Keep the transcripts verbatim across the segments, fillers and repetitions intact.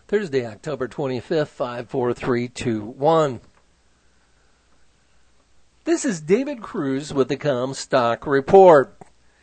Thursday, October twenty-fifth, five four three two one. This is David Cruz with the Comstock Report.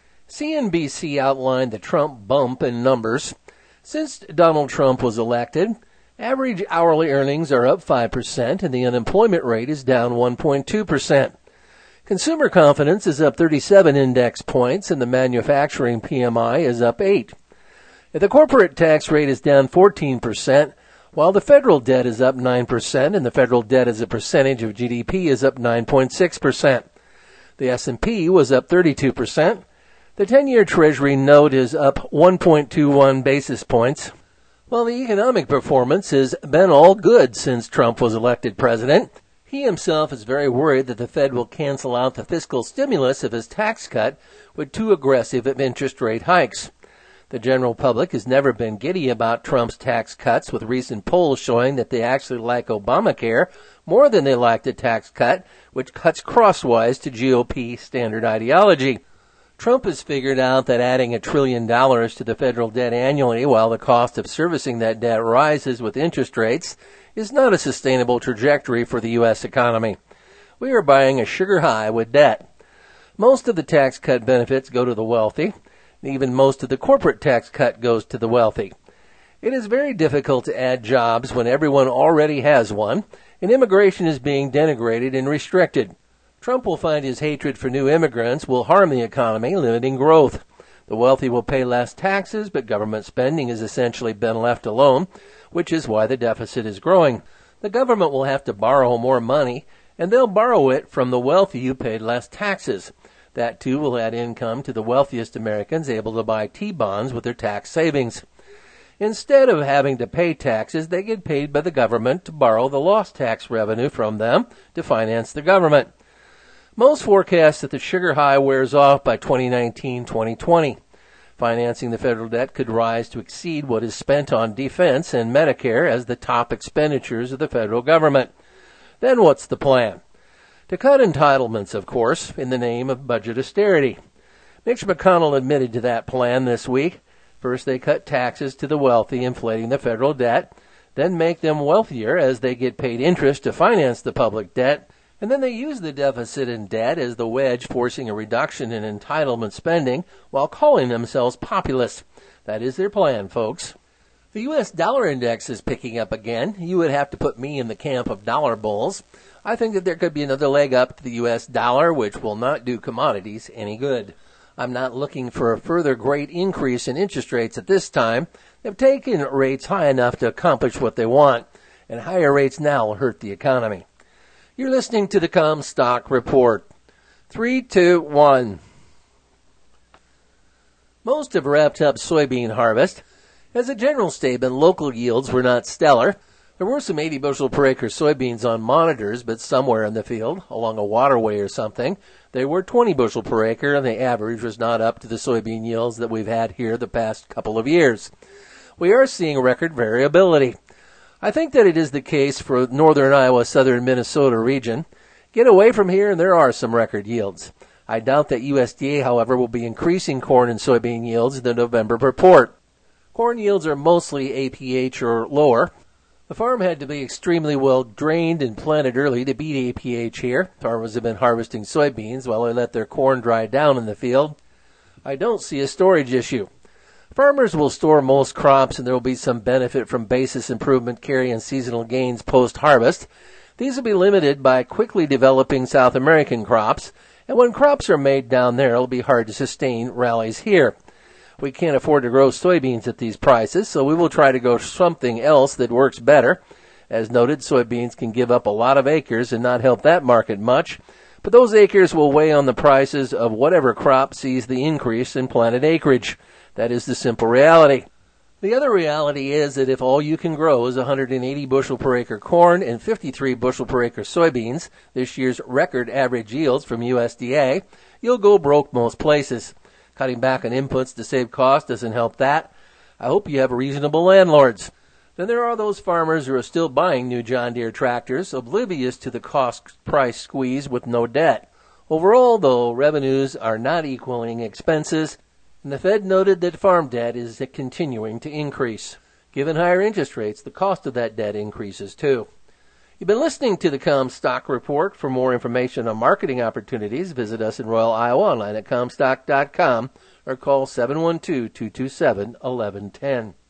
C N B C outlined the Trump bump in numbers. Since Donald Trump was elected, average hourly earnings are up five percent and the unemployment rate is down one point two percent. Consumer confidence is up thirty-seven index points and the manufacturing P M I is up eight. The corporate tax rate is down fourteen percent, while the federal debt is up nine percent and the federal debt as a percentage of G D P is up nine point six percent. The S and P was up thirty-two percent. The ten-year Treasury note is up one point two one basis points. While the economic performance has been all good since Trump was elected president, he himself is very worried that the Fed will cancel out the fiscal stimulus of his tax cut with too aggressive of interest rate hikes. The general public has never been giddy about Trump's tax cuts, with recent polls showing that they actually like Obamacare more than they like the tax cut, which cuts crosswise to G O P standard ideology. Trump has figured out that adding a trillion dollars to the federal debt annually while the cost of servicing that debt rises with interest rates is not a sustainable trajectory for the U S economy. We are buying a sugar high with debt. Most of the tax cut benefits go to the wealthy. Even most of the corporate tax cut goes to the wealthy. It is very difficult to add jobs when everyone already has one, and immigration is being denigrated and restricted. Trump will find his hatred for new immigrants will harm the economy, limiting growth. The wealthy will pay less taxes, but government spending has essentially been left alone, which is why the deficit is growing. The government will have to borrow more money, and they'll borrow it from the wealthy who paid less taxes. That, too, will add income to the wealthiest Americans able to buy T-bonds with their tax savings. Instead of having to pay taxes, they get paid by the government to borrow the lost tax revenue from them to finance the government. Most forecast that the sugar high wears off by twenty nineteen twenty twenty. Financing the federal debt could rise to exceed what is spent on defense and Medicare as the top expenditures of the federal government. Then what's the plan? To cut entitlements, of course, in the name of budget austerity. Mitch McConnell admitted to that plan this week. First, they cut taxes to the wealthy, inflating the federal debt, then make them wealthier as they get paid interest to finance the public debt, and then they use the deficit and debt as the wedge forcing a reduction in entitlement spending while calling themselves populists. That is their plan, folks. The U S dollar index is picking up again. You would have to put me in the camp of dollar bulls. I think that there could be another leg up to the U S dollar, which will not do commodities any good. I'm not looking for a further great increase in interest rates at this time. They've taken rates high enough to accomplish what they want, and higher rates now will hurt the economy. You're listening to the Comstock Report. Three, two, one. Most have wrapped up soybean harvest. As a general statement, local yields were not stellar. There were some eighty bushel per acre soybeans on monitors, but somewhere in the field, along a waterway or something, they were twenty bushel per acre, and the average was not up to the soybean yields that we've had here the past couple of years. We are seeing record variability. I think that it is the case for northern Iowa, southern Minnesota region. Get away from here, and there are some record yields. I doubt that U S D A, however, will be increasing corn and soybean yields in the November report. Corn yields are mostly A P H or lower. The farm had to be extremely well drained and planted early to beat A P H here. Farmers have been harvesting soybeans while they let their corn dry down in the field. I don't see a storage issue. Farmers will store most crops and there will be some benefit from basis improvement carry and seasonal gains post-harvest. These will be limited by quickly developing South American crops, and when crops are made down there, it will be hard to sustain rallies here. We can't afford to grow soybeans at these prices, so we will try to grow something else that works better. As noted, soybeans can give up a lot of acres and not help that market much, but those acres will weigh on the prices of whatever crop sees the increase in planted acreage. That is the simple reality. The other reality is that if all you can grow is one hundred eighty bushel per acre corn and fifty-three bushel per acre soybeans, this year's record average yields from U S D A, you'll go broke most places. Cutting back on inputs to save cost doesn't help that. I hope you have reasonable landlords. Then there are those farmers who are still buying new John Deere tractors, oblivious to the cost-price squeeze with no debt. Overall, though, revenues are not equaling expenses, and the Fed noted that farm debt is continuing to increase. Given higher interest rates, the cost of that debt increases too. You've been listening to the Comstock Report. For more information on marketing opportunities, visit us in Royal, Iowa online at comstock dot com or call seven one two, two two seven, one one one zero.